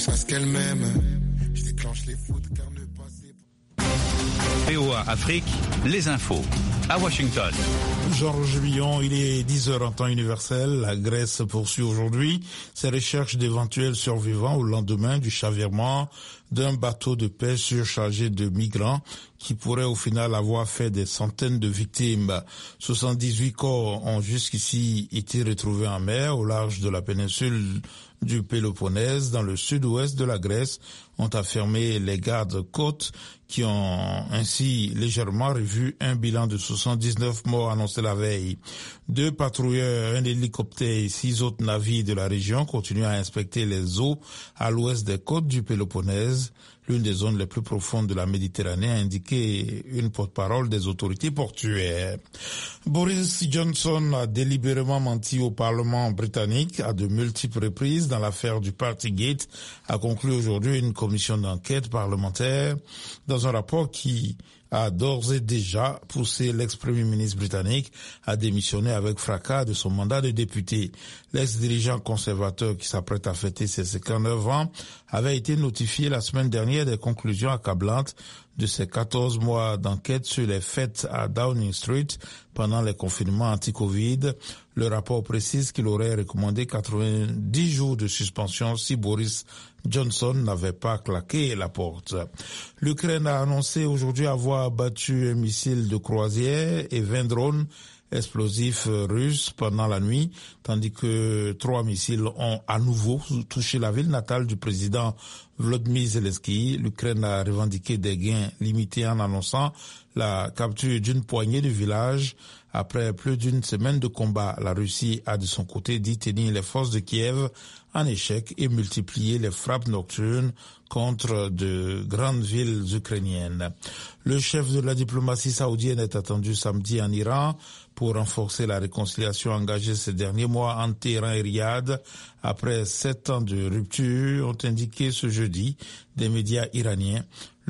jusqu'à ce qu'elle m'aime. Je déclenche les foudres car ne passer. VOA Afrique, les infos. À Washington. Georges Billon, il est 10h en temps universel. La Grèce poursuit aujourd'hui ses recherches d'éventuels survivants au lendemain du chavirement d'un bateau de pêche surchargé de migrants qui pourrait au final avoir fait des centaines de victimes. 78 corps ont jusqu'ici été retrouvés en mer au large de la péninsule du Péloponnèse, dans le sud-ouest de la Grèce, ont affirmé les gardes-côtes qui ont ainsi légèrement revu un bilan de 79 morts annoncé la veille. 2 patrouilleurs, un hélicoptère et 6 autres navires de la région continuent à inspecter les eaux à l'ouest des côtes du Péloponnèse, l'une des zones les plus profondes de la Méditerranée, a indiqué une porte-parole des autorités portuaires. Boris Johnson a délibérément menti au Parlement britannique à de multiples reprises dans l'affaire du Partygate, a conclu aujourd'hui une commission d'enquête parlementaire dans un rapport qui a d'ores et déjà poussé l'ex-premier ministre britannique à démissionner avec fracas de son mandat de député. L'ex-dirigeant conservateur qui s'apprête à fêter ses 59 ans avait été notifié la semaine dernière des conclusions accablantes de ses 14 mois d'enquête sur les fêtes à Downing Street pendant les confinements anti-Covid. Le rapport précise qu'il aurait recommandé 90 jours de suspension si Boris Johnson n'avait pas claqué la porte. L'Ukraine a annoncé aujourd'hui avoir battu un missile de croisière et 20 drones explosifs russes pendant la nuit, tandis que 3 missiles ont à nouveau touché la ville natale du président Volodymyr Zelensky. L'Ukraine a revendiqué des gains limités en annonçant la capture d'une poignée de villages. Après plus d'une semaine de combat, la Russie a de son côté dit tenir les forces de Kiev en échec et multiplier les frappes nocturnes contre de grandes villes ukrainiennes. Le chef de la diplomatie saoudienne est attendu samedi en Iran pour renforcer la réconciliation engagée ces derniers mois entre Téhéran et Riyad. Après 7 ans de rupture, ont indiqué ce jeudi des médias iraniens.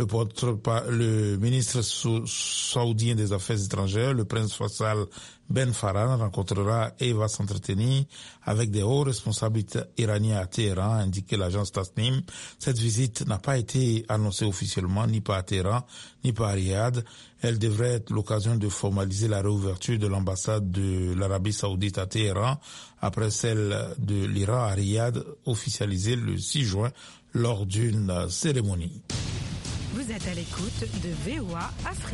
Le ministre saoudien des Affaires étrangères, le prince Faisal Ben Farhan, rencontrera et va s'entretenir avec des hauts responsables iraniens à Téhéran, a indiqué l'agence Tasnim. Cette visite n'a pas été annoncée officiellement, ni par Téhéran, ni par Riyad. Elle devrait être l'occasion de formaliser la réouverture de l'ambassade de l'Arabie Saoudite à Téhéran, après celle de l'Iran à Riyad, officialisée le 6 juin lors d'une cérémonie. Vous êtes à l'écoute de VOA Afrique.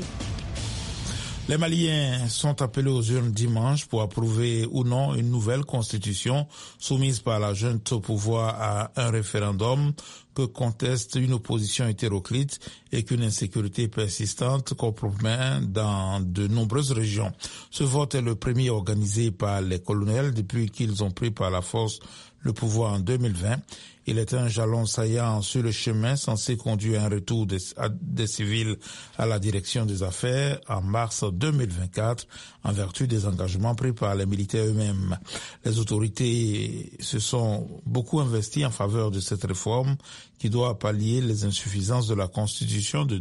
Les Maliens sont appelés aux urnes dimanche pour approuver ou non une nouvelle constitution soumise par la junte au pouvoir à un référendum que conteste une opposition hétéroclite et qu'une insécurité persistante compromet dans de nombreuses régions. Ce vote est le premier organisé par les colonels depuis qu'ils ont pris par la force le pouvoir en 2020. Il est un jalon saillant sur le chemin censé conduire un retour des civils à la direction des affaires en mars 2024 en vertu des engagements pris par les militaires eux-mêmes. Les autorités se sont beaucoup investies en faveur de cette réforme qui doit pallier les insuffisances de la Constitution de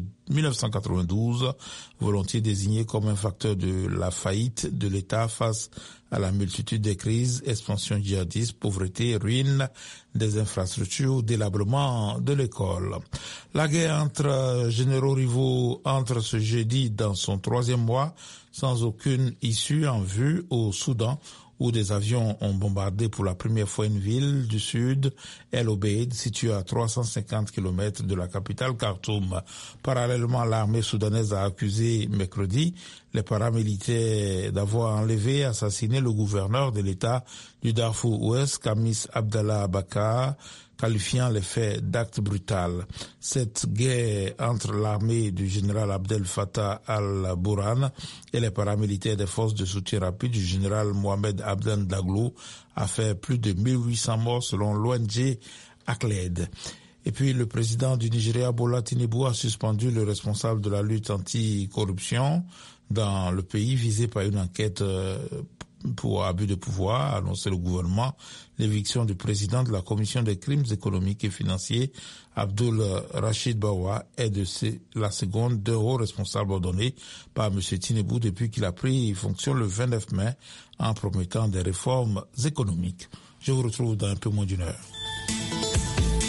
1992, volontiers désignée comme un facteur de la faillite de l'État face à la multitude des crises, expansion djihadiste, pauvreté, ruine des infrastructures, délabrement de l'école. La guerre entre généraux rivaux entre ce jeudi dans son 3e mois sans aucune issue en vue au Soudan, où des avions ont bombardé pour la première fois une ville du sud, El Obeid, située à 350 km de la capitale Khartoum. Parallèlement, l'armée soudanaise a accusé mercredi les paramilitaires d'avoir enlevé et assassiné le gouverneur de l'État du Darfour Ouest, Kamis Abdallah Abakar, qualifiant les faits d'actes brutal. Cette guerre entre l'armée du général Abdel Fattah al-Burhan et les paramilitaires des forces de soutien rapide du général Mohamed Abdan Daglo a fait plus de 1800 morts selon l'ONG ACLED. Et puis le président du Nigeria, Bola Tinubu, a suspendu le responsable de la lutte anti-corruption dans le pays visé par une enquête pour abus de pouvoir, a annoncé le gouvernement. L'éviction du président de la commission des crimes économiques et financiers, Abdul Rashid Bawa, est de la seconde d'un haut responsable ordonné par M. Tinubu depuis qu'il a pris fonction le 29 mai en promettant des réformes économiques. Je vous retrouve dans un peu moins d'une heure.